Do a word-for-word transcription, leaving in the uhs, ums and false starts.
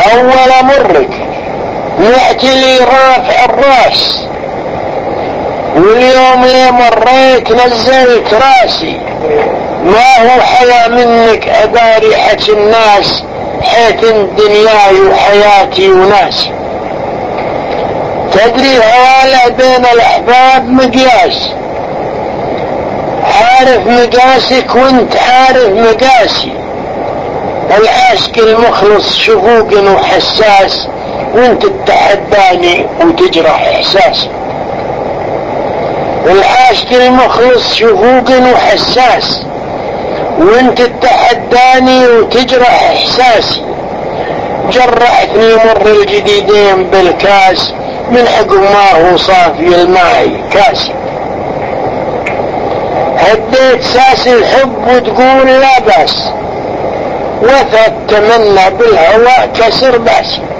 أول مرك نأتي لي رافع الراس، واليوم اللي مريت نزلت راسي، ما هو حيا منك أبارحة الناس حيث دنياي وحياتي وناسي. تدري هوالا بين الأحباب مقياس، عارف مقاسك وانت عارف مقاسي. العاشق المخلص شفوق وحساس، وانت تتحداني وتجرح احساسي. العاشق المخلص شفوق وحساس، وانت تتحداني وتجرح احساسي. جرحتني مر الجديدين بالكاس، من عقب ما هو صافي الماء كاسي. هديت ساس الحب وتقول لا باس، وثت تمنى بالهواء كسر باسي.